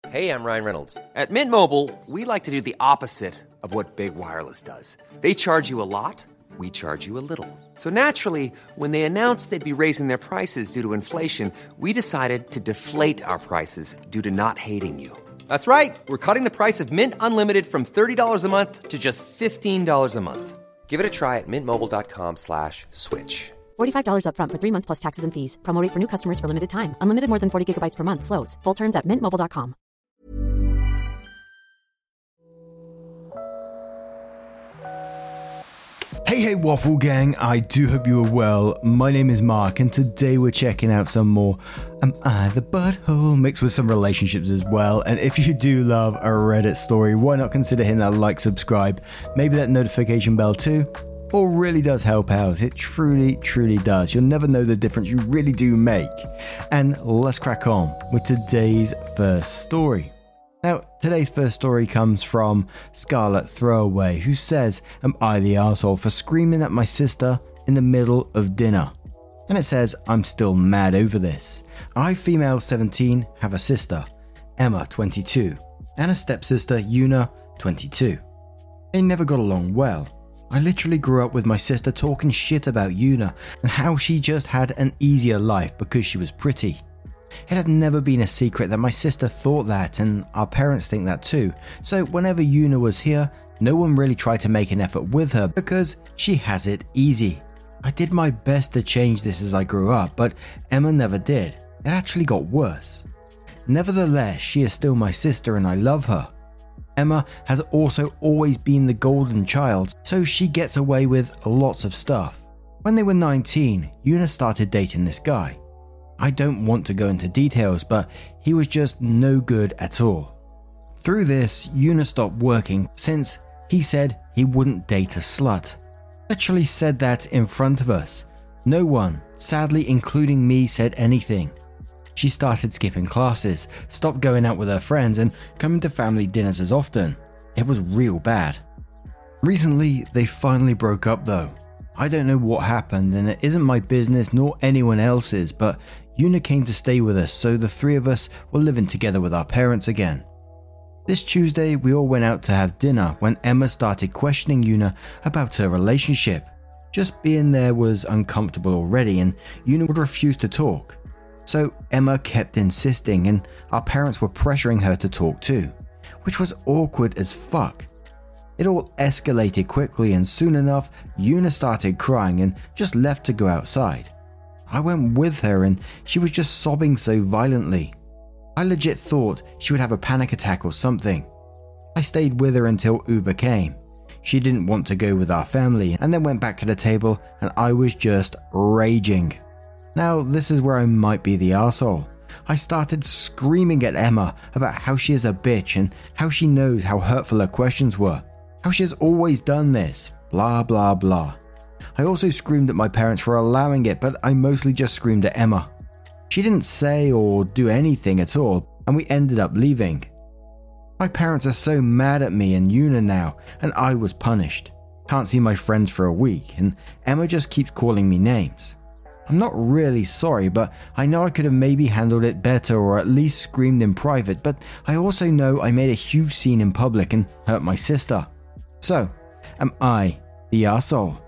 Hey, I'm Ryan Reynolds. At Mint Mobile, we like to do the opposite of what Big Wireless does. They charge you a lot, we charge you a little. So naturally, when they announced they'd be raising their prices due to inflation, we decided to deflate our prices due to not hating you. That's right. We're cutting the price of Mint Unlimited from $30 a month to just $15 a month. Give it a try at mintmobile.com/switch. $45 up front for 3 months plus taxes and fees. Promo rate for new customers for limited time. Unlimited more than 40 gigabytes per month. Slows full terms at mintmobile.com. Hey Waffle Gang, I do hope you are well. My name is Mark and today we're checking out some more Am I the Butthole mixed with some relationships as well. And if you do love a Reddit story, why not consider hitting that like, subscribe, maybe that notification bell too? All really does help out. It truly does. You'll never know the difference you really do make. And let's crack on with today's first story. Now, today's first story comes from Scarlet Throwaway, who says, am I the arsehole for screaming at my sister in the middle of dinner? And it says, I'm still mad over this. I, female 17, have a sister, Emma 22, and a stepsister, Yuna 22. They never got along well. I literally grew up with my sister talking shit about Yuna and how she just had an easier life because she was pretty. It had never been a secret that my sister thought that, and our parents think that too, so whenever Yuna was here, no one really tried to make an effort with her because she has it easy. I did my best to change this as I grew up, but Emma never did. It actually got worse. Nevertheless, she is still my sister and I love her. Emma has also always been the golden child, so she gets away with lots of stuff. When they were 19, Yuna started dating this guy. I don't want to go into details, but he was just no good at all. Through this, Yuna stopped working since he said he wouldn't date a slut. Literally said that in front of us. No one, sadly including me, said anything. She started skipping classes, stopped going out with her friends and coming to family dinners as often. It was real bad. Recently, they finally broke up though. I don't know what happened and it isn't my business nor anyone else's, but Yuna came to stay with us, so the three of us were living together with our parents again. This Tuesday, we all went out to have dinner when Emma started questioning Yuna about her relationship. Just being there was uncomfortable already and Yuna would refuse to talk. So Emma kept insisting and our parents were pressuring her to talk too, which was awkward as fuck. It all escalated quickly and soon enough, Yuna started crying and just left to go outside. I went with her and she was just sobbing so violently. I legit thought she would have a panic attack or something. I stayed with her until Uber came. She didn't want to go with our family and then went back to the table and I was just raging. Now this is where I might be the arsehole. I started screaming at Emma about how she is a bitch and how she knows how hurtful her questions were. How she has always done this, blah blah blah. I also screamed at my parents for allowing it, but I mostly just screamed at Emma. She didn't say or do anything at all, and we ended up leaving. My parents are so mad at me and Yuna now, and I was punished. Can't see my friends for a week, and Emma just keeps calling me names. I'm not really sorry, but I know I could have maybe handled it better or at least screamed in private, but I also know I made a huge scene in public and hurt my sister. So, am I the arsehole?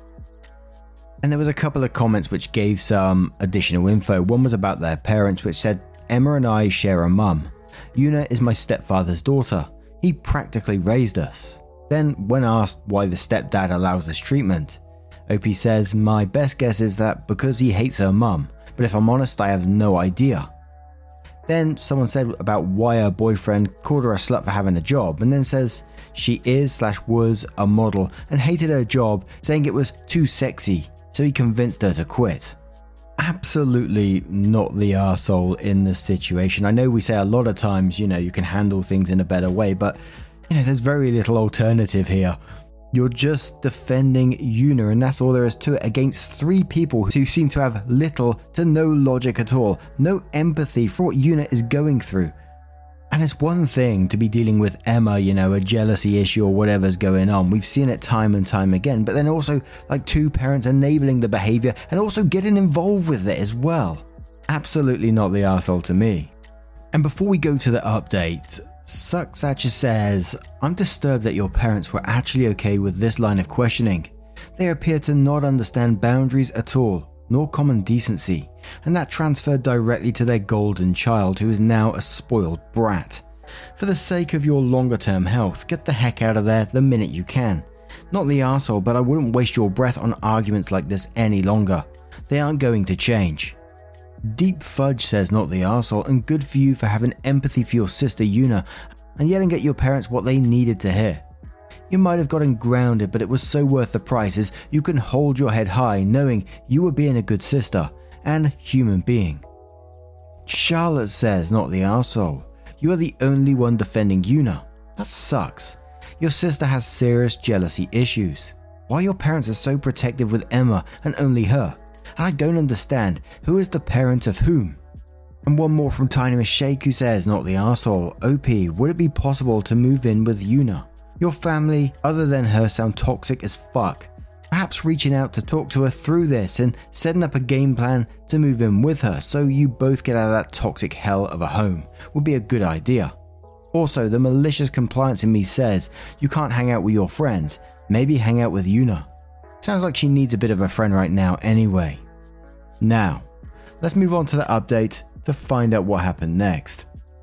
And there was a couple of comments which gave some additional info. One was about their parents, which said, Emma and I share a mum. Yuna is my stepfather's daughter. He practically raised us. Then, when asked why the stepdad allows this treatment, OP says, my best guess is that because he hates her mum, but if I'm honest, I have no idea. Then someone said about why her boyfriend called her a slut for having a job, and then says she is/was a model and hated her job, saying it was too sexy, so he convinced her to quit. Absolutely not the arsehole in this situation. I know we say a lot of times, you can handle things in a better way, but there's very little alternative here. You're just defending Yuna, and that's all there is to it, against three people who seem to have little to no logic at all, no empathy for what Yuna is going through. And it's one thing to be dealing with Emma, a jealousy issue or whatever's going on. We've seen it time and time again, but then also like two parents enabling the behavior and also getting involved with it as well. Absolutely not the arsehole to me. And before we go to the update, Sucksacher says, I'm disturbed that your parents were actually okay with this line of questioning. They appear to not understand boundaries at all, nor common decency, and that transferred directly to their golden child who is now a spoiled brat. For the sake of your longer term health, get the heck out of there the minute you can. Not the arsehole, but I wouldn't waste your breath on arguments like this any longer. They aren't going to change. Deep Fudge says not the arsehole, and good for you for having empathy for your sister Yuna and yelling at your parents what they needed to hear. You might have gotten grounded, but it was so worth the price as you can hold your head high knowing you were being a good sister and human being. Charlotte says not the arsehole. You are the only one defending Yuna. That sucks. Your sister has serious jealousy issues. Why your parents are so protective with Emma and only her? And I don't understand who is the parent of whom. And one more from Tiny Mistake who says, not the arsehole. OP, would it be possible to move in with Yuna? Your family, other than her, sound toxic as fuck. Perhaps reaching out to talk to her through this and setting up a game plan to move in with her so you both get out of that toxic hell of a home would be a good idea. Also, the malicious compliance in me says you can't hang out with your friends, maybe hang out with Yuna. Sounds like she needs a bit of a friend right now anyway. Now, let's move on to the update to find out what happened next.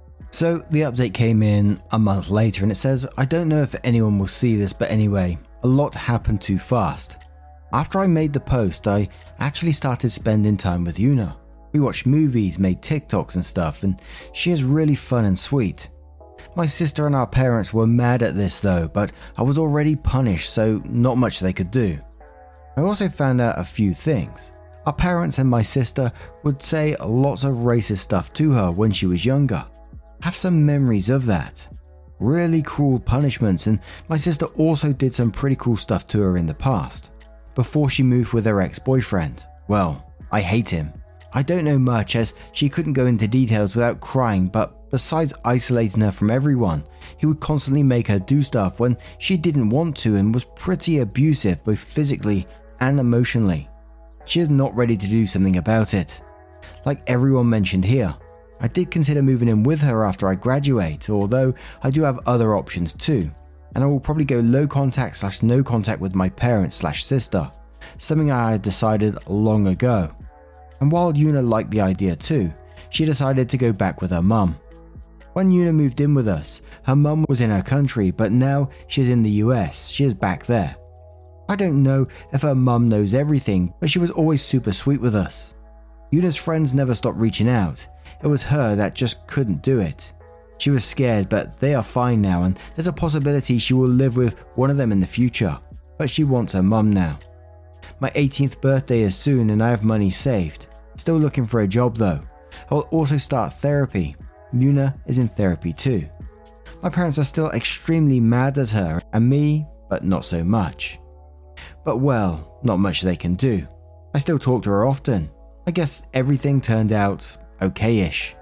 So the update came in a month later and it says, I don't know if anyone will see this, but anyway, a lot happened too fast. After I made the post, I actually started spending time with Yuna. We watched movies, made TikToks and stuff, and she is really fun and sweet. My sister and our parents were mad at this though, but I was already punished, so not much they could do. I also found out a few things. Our parents and my sister would say lots of racist stuff to her when she was younger. I have some memories of that. Really cruel punishments, and my sister also did some pretty cool stuff to her in the past. Before she moved with her ex-boyfriend. Well, I hate him. I don't know much as she couldn't go into details without crying, but besides isolating her from everyone, he would constantly make her do stuff when she didn't want to and was pretty abusive both physically and emotionally. She is not ready to do something about it. Like everyone mentioned here, I did consider moving in with her after I graduate, although I do have other options too, and I will probably go low contact / no contact with my parents / sister, something I had decided long ago. And while Yuna liked the idea too, she decided to go back with her mum. When Yuna moved in with us, her mum was in her country, but now she's in the US, she is back there. I don't know if her mum knows everything, but she was always super sweet with us. Yuna's friends never stopped reaching out. It was her that just couldn't do it. She was scared, but they are fine now, and there's a possibility she will live with one of them in the future. But she wants her mum now. My 18th birthday is soon and I have money saved. Still looking for a job though. I will also start therapy. Yuna is in therapy too. My parents are still extremely mad at her and me, but not so much. But well, not much they can do. I still talk to her often. I guess everything turned out okay-ish.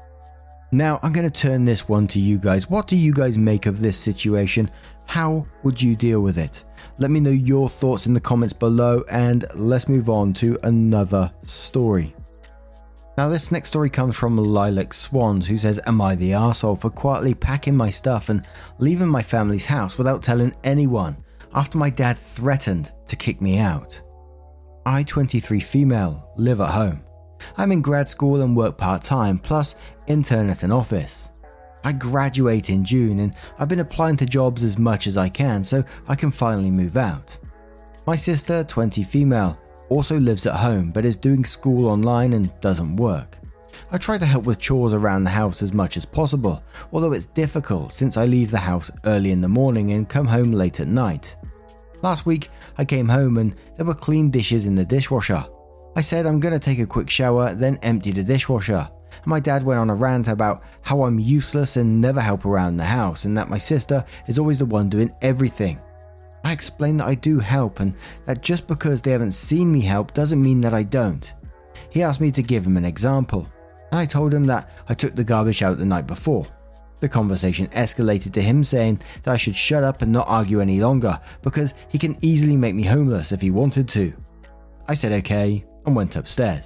Now I'm going to turn this one to you guys. What do you guys make of this situation? How would you deal with it? Let me know your thoughts in the comments below and let's move on to another story. Now this next story comes from Lilac Swans who says, am I the arsehole for quietly packing my stuff and leaving my family's house without telling anyone after my dad threatened to kick me out? I, 23 female, live at home. I'm in grad school and work part-time, plus intern at an office. I graduate in June and I've been applying to jobs as much as I can so I can finally move out. My sister, 20 female, also lives at home but is doing school online and doesn't work. I try to help with chores around the house as much as possible, although it's difficult since I leave the house early in the morning and come home late at night. Last week, I came home and there were clean dishes in the dishwasher. I said I'm going to take a quick shower, then empty the dishwasher. And my dad went on a rant about how I'm useless and never help around the house and that my sister is always the one doing everything. I explained that I do help and that just because they haven't seen me help doesn't mean that I don't. He asked me to give him an example, and I told him that I took the garbage out the night before. The conversation escalated to him saying that I should shut up and not argue any longer because he can easily make me homeless if he wanted to. I said okay and went upstairs.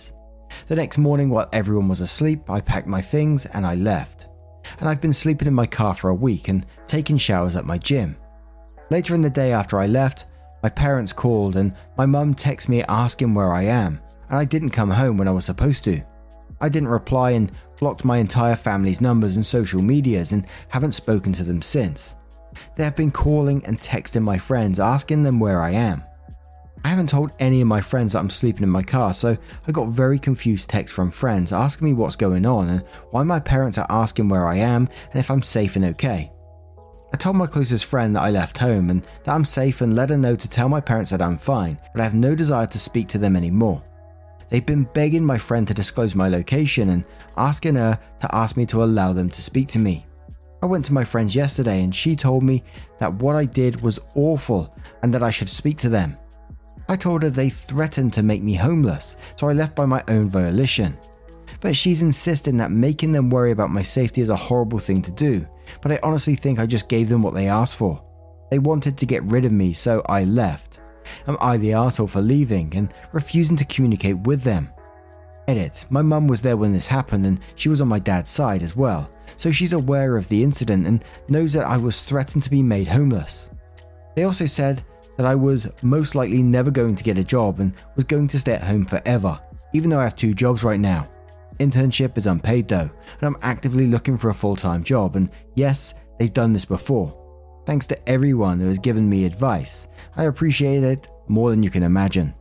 The next morning, while everyone was asleep, I packed my things and I left. And I've been sleeping in my car for a week and taking showers at my gym. Later in the day after I left, my parents called and my mum texted me asking where I am, and I didn't come home when I was supposed to. I didn't reply and blocked my entire family's numbers and social medias and haven't spoken to them since. They have been calling and texting my friends asking them where I am. I haven't told any of my friends that I'm sleeping in my car, so I got very confused texts from friends asking me what's going on and why my parents are asking where I am and if I'm safe and okay. I told my closest friend that I left home and that I'm safe and let her know to tell my parents that I'm fine, but I have no desire to speak to them anymore. They've been begging my friend to disclose my location and asking her to ask me to allow them to speak to me. I went to my friends yesterday and she told me that what I did was awful and that I should speak to them. I told her they threatened to make me homeless, so I left by my own volition. But she's insisting that making them worry about my safety is a horrible thing to do, but I honestly think I just gave them what they asked for. They wanted to get rid of me, so I left. Am I the arsehole for leaving and refusing to communicate with them? Edit, my mum was there when this happened and she was on my dad's side as well, so she's aware of the incident and knows that I was threatened to be made homeless. They also said that I was most likely never going to get a job and was going to stay at home forever, even though I have 2 jobs right now. Internship is unpaid though, and I'm actively looking for a full-time job, and yes, they've done this before. Thanks to everyone who has given me advice. I appreciate it more than you can imagine.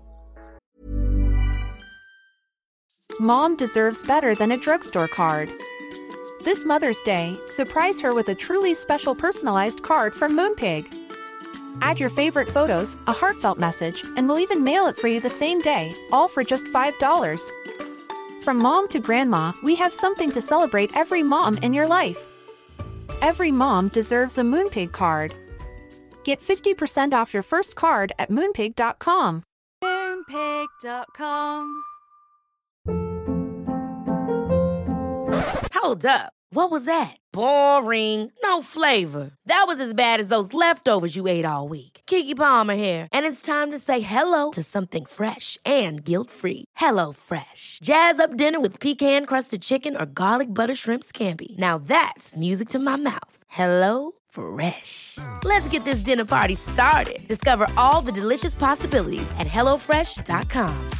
Mom deserves better than a drugstore card. This Mother's Day, surprise her with a truly special personalized card from Moonpig. Add your favorite photos, a heartfelt message, and we'll even mail it for you the same day, all for just $5. From mom to grandma, we have something to celebrate every mom in your life. Every mom deserves a Moonpig card. Get 50% off your first card at moonpig.com. Moonpig.com. Hold up. What was that? Boring. No flavor. That was as bad as those leftovers you ate all week. Keke Palmer here, and it's time to say hello to something fresh and guilt-free. Hello Fresh. Jazz up dinner with pecan-crusted chicken or garlic butter shrimp scampi. Now that's music to my mouth. Hello Fresh. Let's get this dinner party started. Discover all the delicious possibilities at hellofresh.com.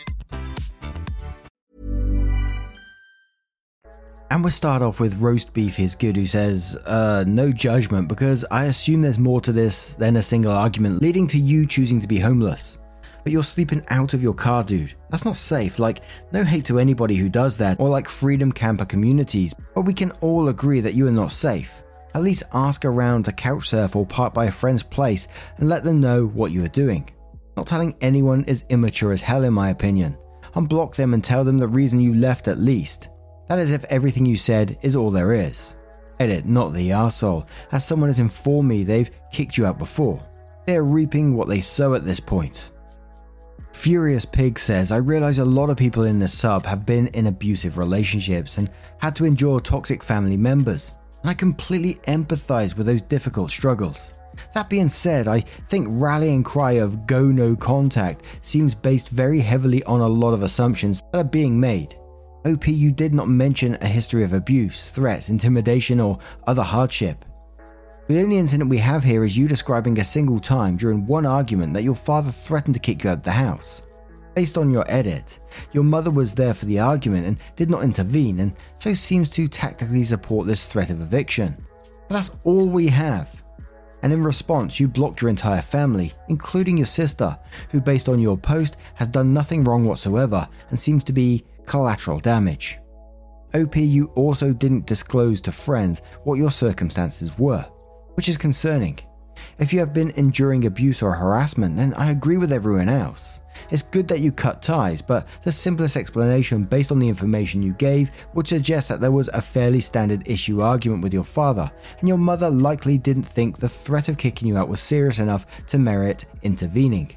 And we'll start off with Roast Beef is Good, who says, no judgment, because I assume there's more to this than a single argument leading to you choosing to be homeless. But you're sleeping out of your car, dude. That's not safe. Like, no hate to anybody who does that, or like freedom camper communities, but we can all agree that you are not safe. At least ask around to couch surf or park by a friend's place and let them know what you are doing. Not telling anyone is immature as hell in my opinion. Unblock them and tell them the reason you left at least. That is if everything you said is all there is. Edit, not the arsehole, as someone has informed me they've kicked you out before. They are reaping what they sow at this point. Furious Pig says, I realize a lot of people in this sub have been in abusive relationships and had to endure toxic family members, and I completely empathize with those difficult struggles. That being said, I think rallying cry of go no contact seems based very heavily on a lot of assumptions that are being made. OP, you did not mention a history of abuse, threats, intimidation, or other hardship. The only incident we have here is you describing a single time during one argument that your father threatened to kick you out of the house. Based on your edit, your mother was there for the argument and did not intervene, and so seems to tactically support this threat of eviction. But that's all we have. And in response, you blocked your entire family, including your sister, who based on your post has done nothing wrong whatsoever and seems to be collateral damage. OP, you also didn't disclose to friends what your circumstances were, which is concerning. If you have been enduring abuse or harassment, then I agree with everyone else. It's good that you cut ties, but the simplest explanation based on the information you gave would suggest that there was a fairly standard issue argument with your father, and your mother likely didn't think the threat of kicking you out was serious enough to merit intervening.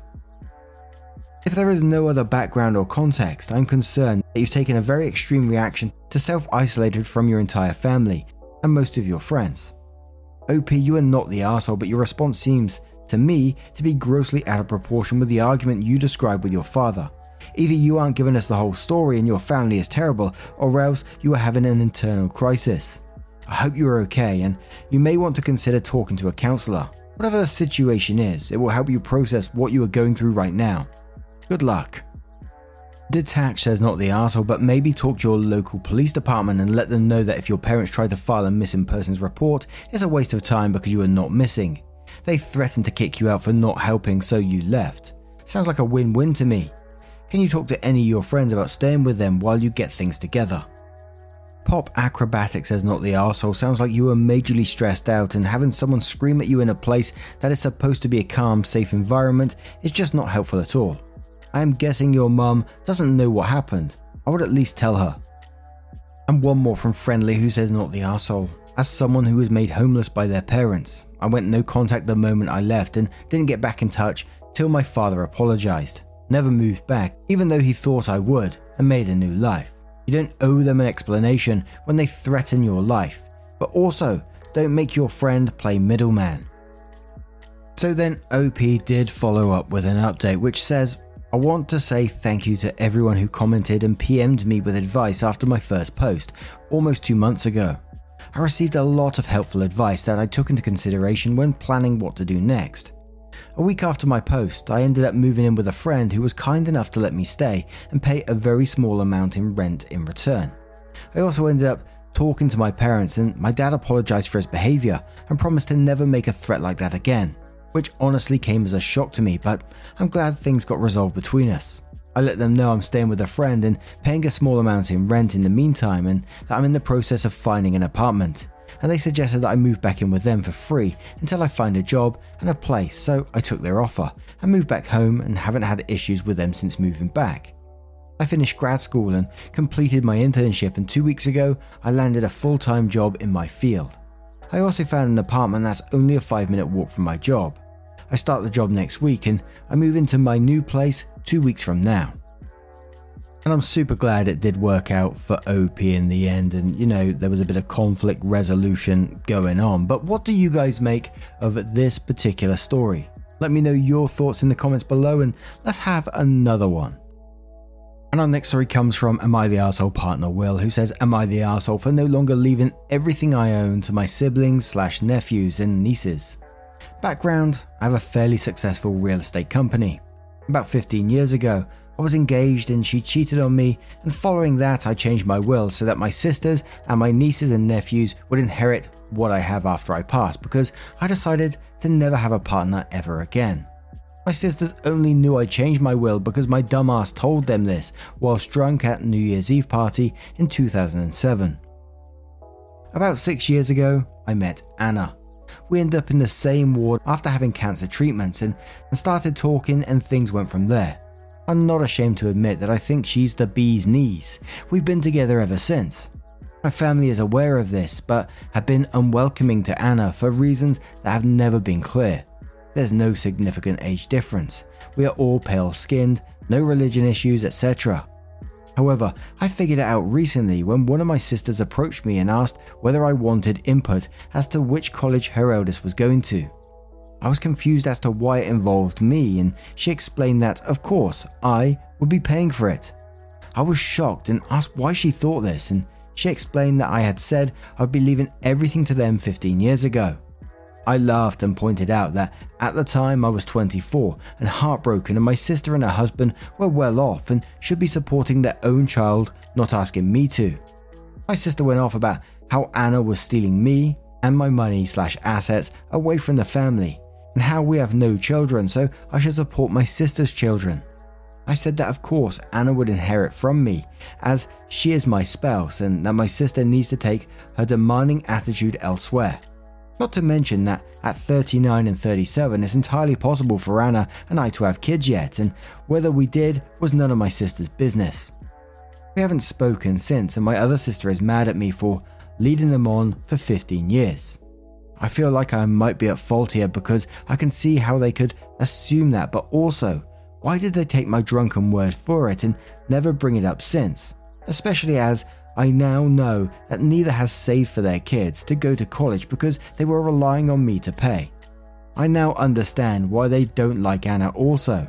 If there is no other background or context, I'm concerned that you've taken a very extreme reaction to self-isolated from your entire family and most of your friends. OP, you are not the arsehole, but your response seems, to me, to be grossly out of proportion with the argument you described with your father. Either you aren't giving us the whole story and your family is terrible, or else you are having an internal crisis. I hope you are okay, and you may want to consider talking to a counselor. Whatever the situation is, it will help you process what you are going through right now. Good luck. Detached says not the arsehole, but maybe talk to your local police department and let them know that if your parents try to file a missing persons report, it's a waste of time because you are not missing. They threatened to kick you out for not helping, so you left. Sounds like a win-win to me. Can you talk to any of your friends about staying with them while you get things together? Pop Acrobatic says not the arsehole. Sounds like you are majorly stressed out, and having someone scream at you in a place that is supposed to be a calm, safe environment is just not helpful at all. I am guessing your mum doesn't know what happened. I would at least tell her. And one more from Friendly, who says not the arsehole. As someone who was made homeless by their parents, I went no contact the moment I left and didn't get back in touch till my father apologised. Never moved back, even though he thought I would, and made a new life. You don't owe them an explanation when they threaten your life, but also don't make your friend play middleman. So then OP did follow up with an update which says, I want to say thank you to everyone who commented and PM'd me with advice after my first post, almost 2 months ago. I received a lot of helpful advice that I took into consideration when planning what to do next. A week after my post, I ended up moving in with a friend who was kind enough to let me stay and pay a very small amount in rent in return. I also ended up talking to my parents, and my dad apologized for his behavior and promised to never make a threat like that again, which honestly came as a shock to me, but I'm glad things got resolved between us. I let them know I'm staying with a friend and paying a small amount in rent in the meantime, and that I'm in the process of finding an apartment, and they suggested that I move back in with them for free until I find a job and a place, so I took their offer and moved back home and haven't had issues with them since moving back. I finished grad school and completed my internship, and 2 weeks ago I landed a full-time job in my field. I also found an apartment that's only a 5-minute walk from my job. I start the job next week and I move into my new place 2 weeks from now. And I'm super glad it did work out for OP in the end, and there was a bit of conflict resolution going on. But what do you guys make of this particular story? Let me know your thoughts in the comments below, and let's have another one. And our next story comes from Am I the Arsehole Partner Will, who says, Am I the arsehole for no longer leaving everything I own to my siblings/nephews and nieces? Background, I have a fairly successful real estate company. About 15 years ago, I was engaged and she cheated on me, and following that I changed my will so that my sisters and my nieces and nephews would inherit what I have after I pass, because I decided to never have a partner ever again. My sisters only knew I changed my will because my dumbass told them this whilst drunk at New Year's Eve party in 2007. About 6 years ago, I met Anna. We ended up in the same ward after having cancer treatments and started talking, and things went from there. I'm not ashamed to admit that I think she's the bee's knees. We've been together ever since. My family is aware of this, but have been unwelcoming to Anna for reasons that have never been clear. There's no significant age difference. We are all pale-skinned, no religion issues, etc. However, I figured it out recently when one of my sisters approached me and asked whether I wanted input as to which college her eldest was going to. I was confused as to why it involved me, and she explained that, of course, I would be paying for it. I was shocked and asked why she thought this, and she explained that I had said I'd be leaving everything to them 15 years ago. I laughed and pointed out that at the time I was 24 and heartbroken, and my sister and her husband were well off and should be supporting their own child, not asking me to. My sister went off about how Anna was stealing me and my money/assets away from the family, and how we have no children, so I should support my sister's children. I said that of course Anna would inherit from me, as she is my spouse, and that my sister needs to take her demanding attitude elsewhere. Not to mention that at 39 and 37 it's entirely possible for Anna and I to have kids yet, and whether we did was none of my sister's business. We haven't spoken since, and my other sister is mad at me for leading them on for 15 years. I feel like I might be at fault here because I can see how they could assume that, but also, why did they take my drunken word for it and never bring it up since? Especially as I now know that neither has saved for their kids to go to college because they were relying on me to pay. I now understand why they don't like Anna also,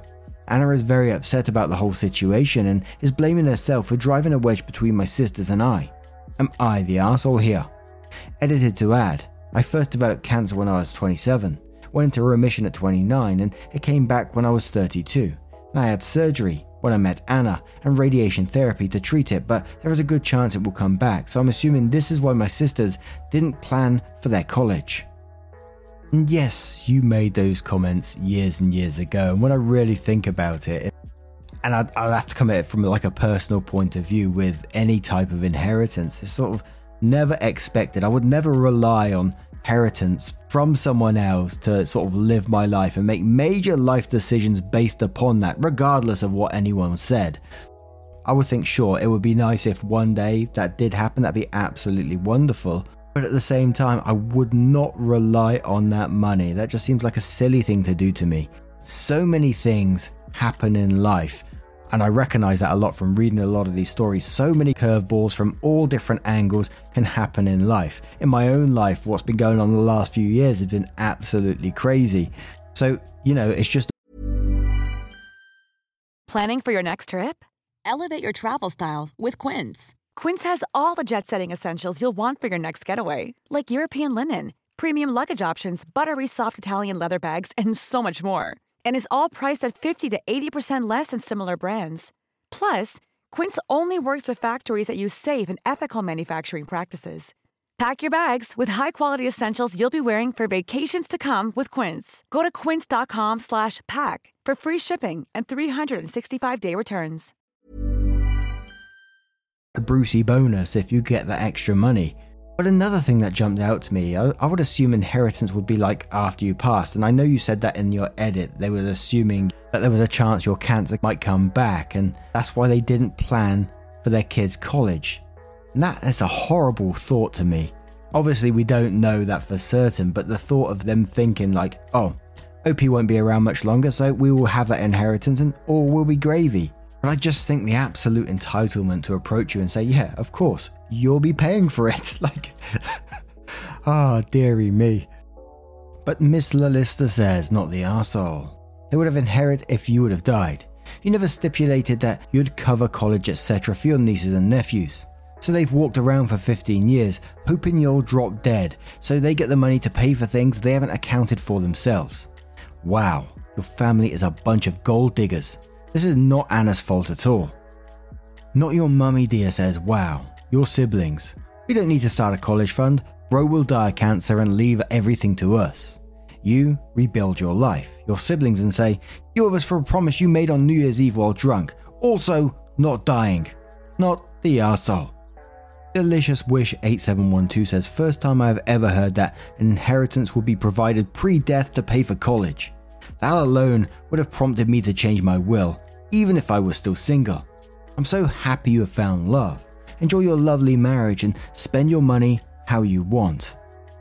Anna is very upset about the whole situation and is blaming herself for driving a wedge between my sisters and I. Am I the arsehole here? Edited to add, I first developed cancer when I was 27, went into remission at 29, and it came back when I was 32. And I had surgery when I met Anna and radiation therapy to treat it, but there is a good chance it will come back, so I'm assuming this is why my sisters didn't plan for their college. And yes, you made those comments years and years ago, and when I really think about it, and I'll have to come at it from like a personal point of view with any type of inheritance, it's sort of never expected. I would never rely on inheritance from someone else to sort of live my life and make major life decisions based upon that, regardless of what anyone said. I would think, sure, it would be nice if one day that did happen, that'd be absolutely wonderful. But at the same time, I would not rely on that money. That just seems like a silly thing to do to me. So many things happen in life, and I recognize that a lot from reading a lot of these stories. So many curveballs from all different angles can happen in life. In my own life, what's been going on the last few years has been absolutely crazy. So, it's just... Planning for your next trip? Elevate your travel style with Quince. Quince has all the jet-setting essentials you'll want for your next getaway, like European linen, premium luggage options, buttery soft Italian leather bags, and so much more. And is all priced at 50 to 80% less than similar brands. Plus, Quince only works with factories that use safe and ethical manufacturing practices. Pack your bags with high-quality essentials you'll be wearing for vacations to come with Quince. Go to quince.com/pack for free shipping and 365-day returns. A Brucey bonus if you get that extra money. But another thing that jumped out to me, I would assume inheritance would be like after you passed, and I know you said that in your edit. They were assuming that there was a chance your cancer might come back, and that's why they didn't plan for their kids' college. And that is a horrible thought to me. Obviously we don't know that for certain, but the thought of them thinking like, oh, OP won't be around much longer, so we will have that inheritance and all will be gravy. But I just think the absolute entitlement to approach you and say, yeah, of course, you'll be paying for it. Like, dearie me. But Miss Lalista says, not the arsehole. They would have inherited if you would have died. You never stipulated that you'd cover college, etc. for your nieces and nephews. So they've walked around for 15 years, hoping you'll drop dead, so they get the money to pay for things they haven't accounted for themselves. Wow, your family is a bunch of gold diggers. This is not Anna's fault at all. Not your mummy dear says, wow, your siblings. We don't need to start a college fund. Bro will die of cancer and leave everything to us. You rebuild your life, your siblings, and say, you owe us for a promise you made on New Year's Eve while drunk. Also, not dying. Not the arsehole. Delicious Wish 8712 says, first time I've ever heard that an inheritance would be provided pre-death to pay for college. That alone would have prompted me to change my will, even if I was still single. I'm so happy you have found love. Enjoy your lovely marriage and spend your money how you want.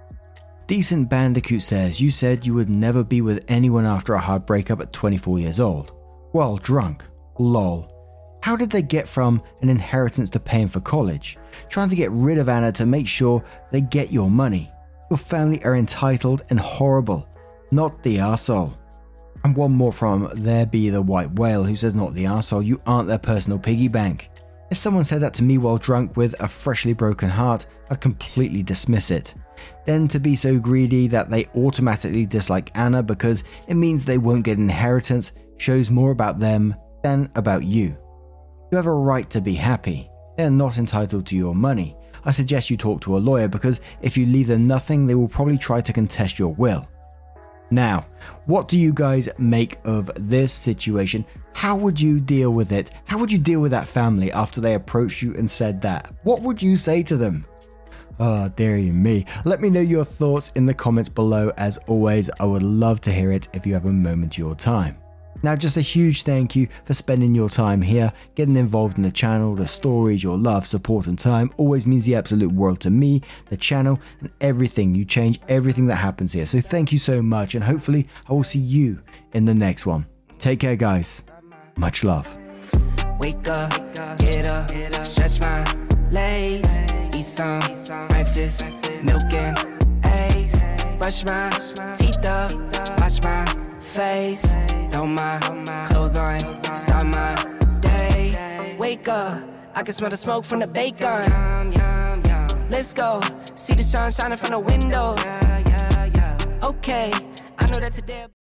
Decent Bandicoot says, you said you would never be with anyone after a hard breakup at 24 years old. Well, drunk. Lol. How did they get from an inheritance to paying for college? Trying to get rid of Anna to make sure they get your money. Your family are entitled and horrible. Not the arsehole. And one more from There Be the White Whale, who says, not the arsehole, you aren't their personal piggy bank. If someone said that to me while drunk with a freshly broken heart, I'd completely dismiss it. Then to be so greedy that they automatically dislike Anna because it means they won't get an inheritance shows more about them than about you. You have a right to be happy. They're not entitled to your money. I suggest you talk to a lawyer because if you leave them nothing, they will probably try to contest your will. Now, what do you guys make of this situation? How would you deal with it? How would you deal with that family after they approached you and said that? What would you say to them? Oh, dearie me. Let me know your thoughts in the comments below. As always, I would love to hear it if you have a moment of your time. Now, just a huge thank you for spending your time here, getting involved in the channel. The stories, your love, support and time always means the absolute world to me, the channel, and everything. You change everything that happens here. So thank you so much, and hopefully I will see you in the next one. Take care, guys. Much love. Wake up, get up, stretch my legs, eat some breakfast, milk and eggs, brush my teeth up, watch my face, throw my clothes on, start my day. Wake up, I can smell the smoke from the bacon. Let's go, see the sun shining from the windows. Okay, I know that today.